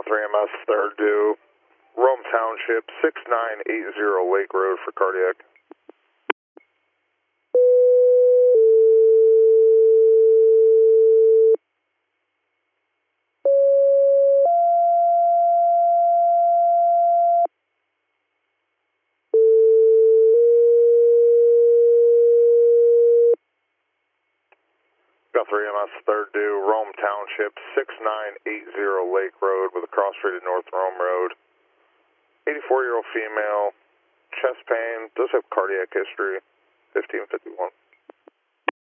3MS, third due, Rome Township, 6980 Lake Road for cardiac. Got 3MS, third due, Rome Township, 6980 Lake Road with a cross street at North Rome Road. 84-year-old female, chest pain, does have cardiac history, 1551.